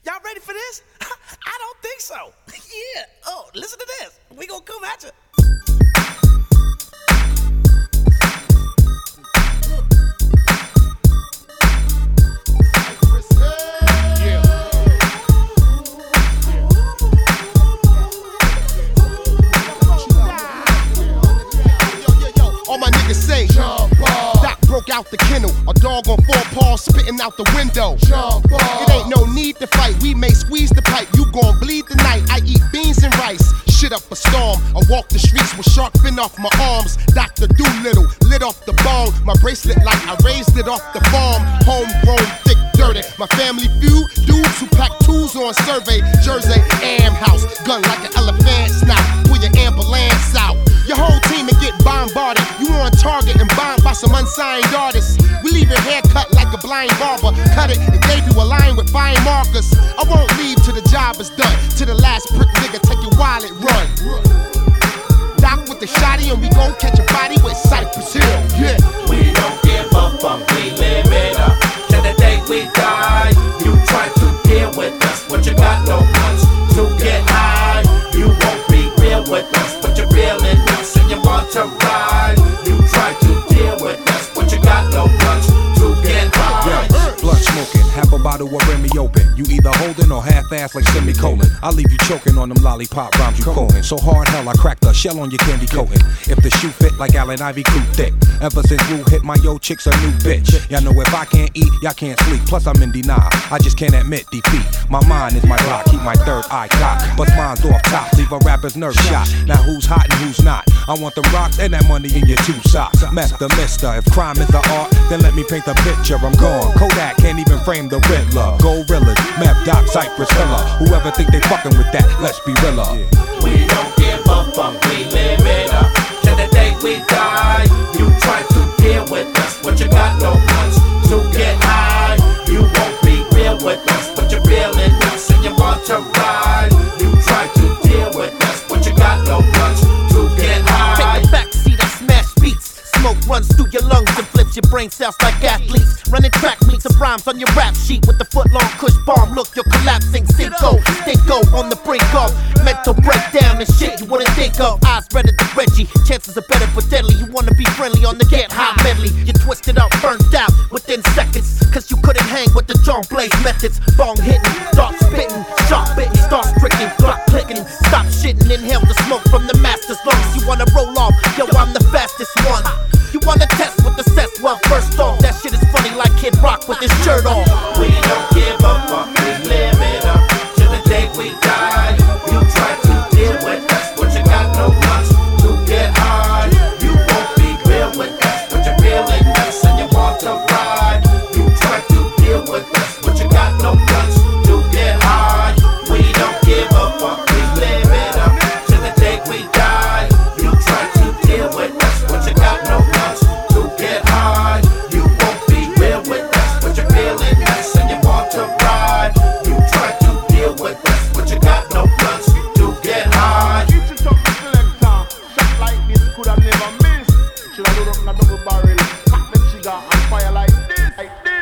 Y'all ready for this? I don't think so. Yeah. Oh, listen to this. We gonna come at you. All my niggas say, Doc broke out the kennel, a dog on 4 paws spitting out the window. It ain't no need to fight, we may squeeze the pipe, you gon' bleed tonight. I eat beans and rice, shit up a storm. I walk the streets with shark fin off my arms. Dr. Doolittle, lit off the bone. My bracelet like I raised it off the farm. Homegrown, thick, dirty. My family feud, dudes who pack tools on survey. Jersey, Am House, gun like an elephant snout. Pull your ambulance out. Your whole team and get bombarded. You on target and bombed by some unsigned artists. We leave your hair cut like a blind barber. Cut it and gave you a line with fine markers. I won't leave till the job is done. To the last prick nigga, take your wallet, run. Doc with the shotty and we gon' catch a body with Cypress Hill. Yeah. We don't give a fuck, we live it up. Till the day we die. You try to deal with us, but you got no guns to get high. You won't be real with us, but you're real in us and you want to ride. You try to deal with us, but you got no guns to get high. Yo, blunt smoking, half a bottle of Remy open. You either holding or half-ass like semicolon. I'll leave you choking on them lollipop rhymes you quoting. So hard hell, I cracked the shell on your candy coating. If the shoe fit like Allen Ivy, crew thick. Ever since Wu hit my yo chick's a new bitch. Y'all know if I can't eat, y'all can't sleep. Plus I'm in denial, I just can't admit defeat. My mind is my block, keep my third eye cocked. Bust mine's off top, leave a rapper's nerve shot. Now who's hot and who's not? I want them rocks and that money in your 2 socks. Mess the mister, if crime is the art, then let me paint the picture. I'm gone. Kodak can't even frame the Riddler. Gorillas, Meth, Doc, Cypress, Hiller. Whoever think they fucking with that, let's be realer. We don't give a fuck, we live it up. Till the day we die. You try to deal with us, but you got no guns to get high. You won't be real with us, but you're real in us and you want to ride. You try to deal with us, but you got no guns to get high. Take a backseat, I smash beats. Smoke runs through your lungs and flips your brain cells like athletes. Running track meets of rhymes on your rap sheet with the foot-long Kush bomb. Look, you're collapsing. Cinco, on the brink of mental breakdown and shit you wouldn't think of. Eyes redder than Reggie. Chances are better but deadly. You wanna be friendly on the get high medley. You twisted up, burnt out within seconds. Cause you couldn't hang with the John Blaze methods. Bong hitting, start spitting, sharp bitten, start stricken, clock clicking. Stop shitting, inhale the smoke from the master's lungs. You wanna roll off, yo, I'm the fastest one. You wanna test with the sets? Well, first off, that shit is funny like Kid Rock with his shirt off. We don't give a fuck, we live it up. Till the day we die. You try to deal with us, but you got no guns to get high. You won't be real with us, but you're real in us and you want to ride. You try to deal with us, but you got no guns to get high. We don't give a fuck, we live it up. Till the day we die. You try to deal with us, but you got no guns to get high. You won't be real with us, but you're real in us and you want to ride. You try to deal with us, but you got no guns to get high. If you talk to selector, shot like this could have never missed. Should have loaded up in a double barrel, cock the trigger and fire like this.